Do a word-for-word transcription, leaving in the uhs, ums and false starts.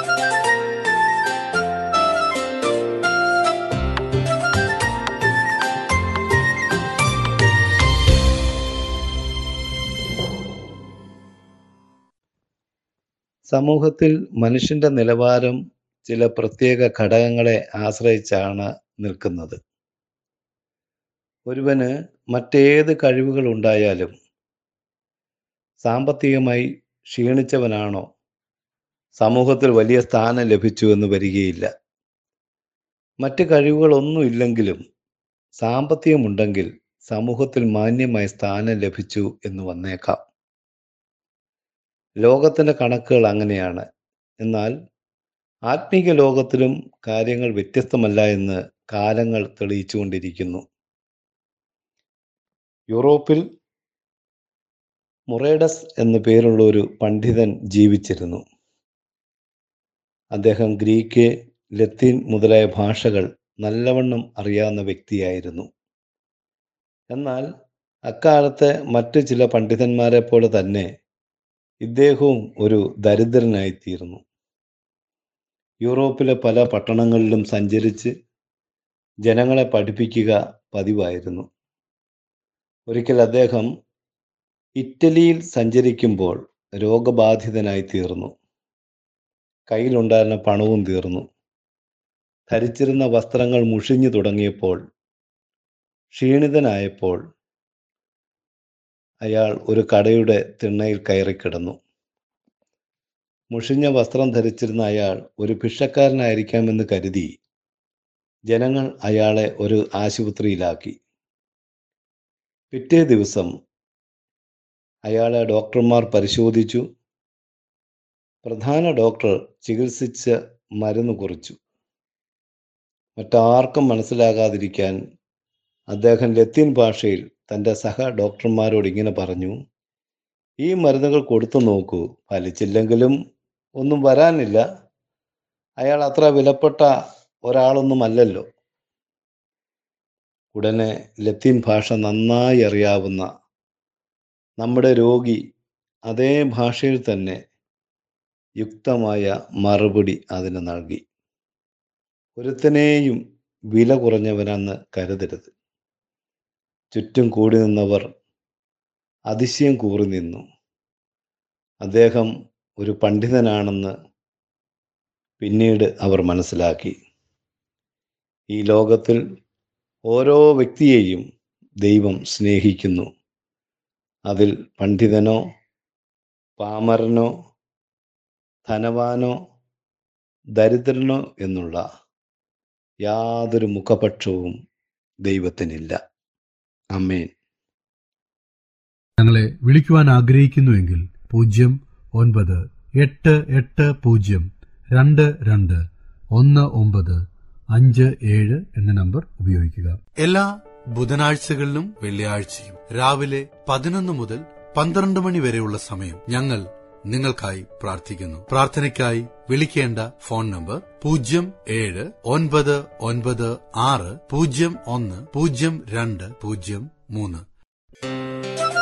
സമൂഹത്തിൽ മനുഷ്യന്റെ നിലവാരം ചില പ്രത്യേക ഘടകങ്ങളെ ആശ്രയിച്ചാണ് നിൽക്കുന്നത്. ഒരുവന് മറ്റേത് കഴിവുകളുണ്ടായാലും സാമ്പത്തികമായി ക്ഷീണിച്ചവനാണോ സമൂഹത്തിൽ വലിയ സ്ഥാനം ലഭിച്ചു എന്ന് വരികയില്ല. മറ്റ് കഴിവുകളൊന്നും ഇല്ലെങ്കിലും സാമ്പത്തികമുണ്ടെങ്കിൽ സമൂഹത്തിൽ മാന്യമായ സ്ഥാനം ലഭിച്ചു എന്ന് വന്നേക്കാം. ലോകത്തിൻ്റെ കണക്കുകൾ അങ്ങനെയാണ്. എന്നാൽ ആത്മീക ലോകത്തിലും കാര്യങ്ങൾ വ്യത്യസ്തമല്ല എന്ന് കാലങ്ങൾ തെളിയിച്ചുകൊണ്ടിരിക്കുന്നു. യൂറോപ്പിൽ മൊറേഡസ് എന്നു പേരുള്ള ഒരു പണ്ഡിതൻ ജീവിച്ചിരുന്നു. അദ്ദേഹം ഗ്രീക്ക്, ലത്തീൻ മുതലായ ഭാഷകൾ നല്ലവണ്ണം അറിയാവുന്ന വ്യക്തിയായിരുന്നു. എന്നാൽ അക്കാലത്തെ മറ്റ് ചില പണ്ഡിതന്മാരെ പോലെ തന്നെ ഇദ്ദേഹവും ഒരു ദരിദ്രനായിത്തീർന്നു. യൂറോപ്പിലെ പല പട്ടണങ്ങളിലും സഞ്ചരിച്ച് ജനങ്ങളെ പഠിപ്പിക്കുക പതിവായിരുന്നു. ഒരിക്കൽ അദ്ദേഹം ഇറ്റലിയിൽ സഞ്ചരിക്കുമ്പോൾ രോഗബാധിതനായി തീർന്നു. കയ്യിലുണ്ടായിരുന്ന പണവും തീർന്നു. ധരിച്ചിരുന്ന വസ്ത്രങ്ങൾ മുഷിഞ്ഞു തുടങ്ങിയപ്പോൾ, ക്ഷീണിതനായപ്പോൾ അയാൾ ഒരു കടയുടെ തിണ്ണയിൽ കയറിക്കിടന്നു. മുഷിഞ്ഞ വസ്ത്രം ധരിച്ചിരുന്ന അയാൾ ഒരു ഭിക്ഷക്കാരനായിരിക്കാമെന്ന് കരുതി ജനങ്ങൾ അയാളെ ഒരു ആശുപത്രിയിലാക്കി. പിറ്റേ ദിവസം അയാളെ ഡോക്ടർമാർ പരിശോധിച്ചു. പ്രധാന ഡോക്ടർ ചികിത്സിച്ച മരുന്ന് കുറിച്ചു. മറ്റാർക്കും മനസ്സിലാകാതിരിക്കാൻ അദ്ദേഹം ലത്തീൻ ഭാഷയിൽ തൻ്റെ സഹ ഡോക്ടർമാരോട് ഇങ്ങനെ പറഞ്ഞു: ഈ മരുന്നുകൾ കൊടുത്തു നോക്കൂ, ഫലിച്ചില്ലെങ്കിലും ഒന്നും വരാനില്ല. അയാൾ അത്ര വിലപ്പെട്ട ഒരാളൊന്നുമല്ലല്ലോ. ഉടനെ ലത്തീൻ ഭാഷ നന്നായി അറിയാവുന്ന നമ്മുടെ രോഗി അതേ ഭാഷയിൽ തന്നെ യുക്തമായ മറുപടി അതിന് നൽകി. ഒരുത്തനെയും വില കുറഞ്ഞവനെന്ന് കരുതരുത്. ചുറ്റും കൂടി നിന്നവർ അതിശയം കൂറി നിന്നു. അദ്ദേഹം ഒരു പണ്ഡിതനാണെന്ന് പിന്നീട് അവർ മനസ്സിലാക്കി. ഈ ലോകത്തിൽ ഓരോ വ്യക്തിയെയും ദൈവം സ്നേഹിക്കുന്നു. അതിൽ പണ്ഡിതനോ പാമരനോ ധനവാനോ ദരിദ്രനോ എന്നുള്ള യാതൊരു മുഖപക്ഷവും ദൈവത്തിനില്ല. ആമേൻ. ഞങ്ങളെ വിളിക്കുവാൻ ആഗ്രഹിക്കുന്നുവെങ്കിൽ പൂജ്യം ഒൻപത് എട്ട് എട്ട് പൂജ്യം രണ്ട് രണ്ട് ഒന്ന് ഒമ്പത് അഞ്ച് ഏഴ് എന്ന നമ്പർ ഉപയോഗിക്കുക. എല്ലാ ബുധനാഴ്ചകളിലും വെള്ളിയാഴ്ചയും രാവിലെ പതിനൊന്ന് മുതൽ പന്ത്രണ്ട് മണി വരെയുള്ള സമയം ഞങ്ങൾ നിങ്ങൾക്കായി പ്രാർത്ഥിക്കുന്നു. പ്രാർത്ഥനയ്ക്കായി വിളിക്കേണ്ട ഫോൺ നമ്പർ പൂജ്യം ഏഴ് ഒൻപത് ഒൻപത് ആറ് പൂജ്യം ഒന്ന് പൂജ്യം രണ്ട് പൂജ്യം മൂന്ന്.